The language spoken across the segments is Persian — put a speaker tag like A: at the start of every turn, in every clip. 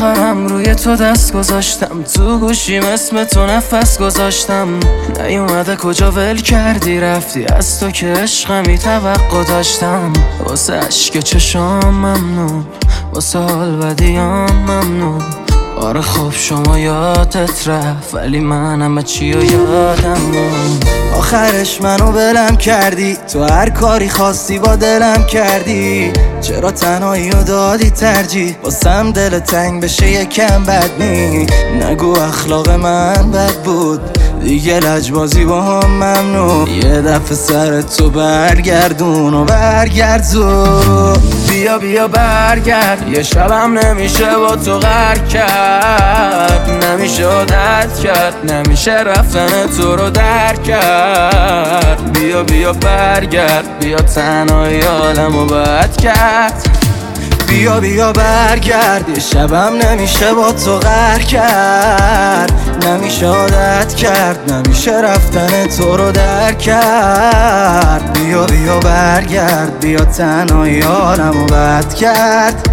A: آخرم روی تو دست گذاشتم، تو گوشیم اسم تو نفس گذاشتم. نیومده کجا ول کردی رفتی، از تو که عشقمی توقع داشتم. واسه عشق چشام ممنون، واسه حال بدیام ممنون. آره خب شما یادت رفت، ولی من همه چی رو یادم موند.
B: آخرش منو بلم کردی، تو هر کاری خواستی با دلم کردی. چرا تنهایی رو دادی ترجیح، واسم دل تنگ بشه یکم بد نی. نگو اخلاق من بد بود، دیگه لجبازی با هم ممنوع. یه دفعه سر تو برگردون و برگردون.
A: بیا بیا برگرد، یه شبم نمیشه با تو غر کرد. نمیشه عادت کرد، نمیشه رفتن تو رو در کرد. بیا بیا برگرد، بیا تنهایی عالمو بد کرد.
B: بیا بیا برگرد، یه شبم نمیشه با تو غر کرد. نمیشه عادت کرد، نمیشه رفتن تو رو در کرد. بیا بیا برگرد، بیا تنهایی حالمو بد کرد.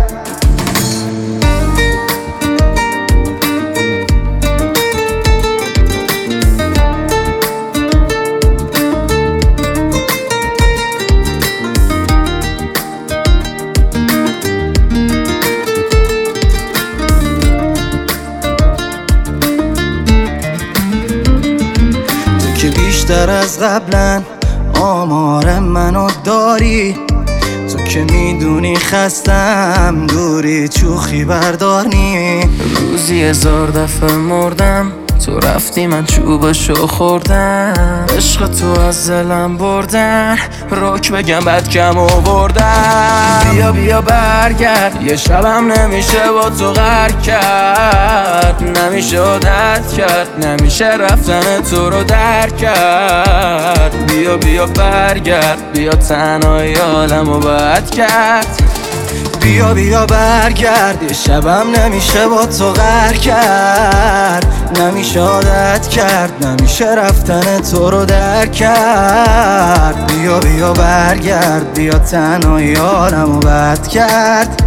B: که بیشتر از قبلا آمار منو داری، تو که میدونی خستم دوری چوخی بردارنی.
A: روزی 1000 دفعه مردم، تو رفتی من چوبشو خوردم. عشق تو از دلم بردن، رک بگم بد کم آوردم. بیا بیا برگرد، یه شبم نمیشه با تو غر کرد. نمیشه عادت کرد، نمیشه رفتن تو رو در کرد. بیا بیا برگرد، بیا تنهایی عالمو بد کرد.
B: بیا بیا برگرد، یه شبم نمیشه با تو غر کرد. نمیشه عادت کرد، نمیشه رفتن تو رو در کرد. بیا بیا برگرد، بیا تنهایی حالمو بد کرد.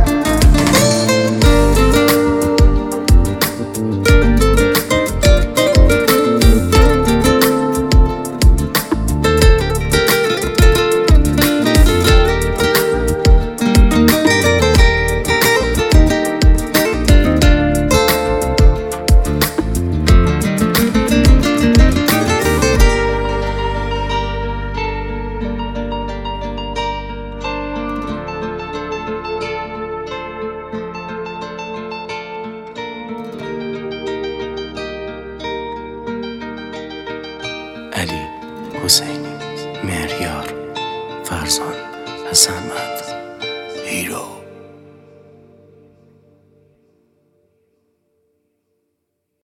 A: علی، حسینی، مهریار، فرزان، حسن مند، هیرو.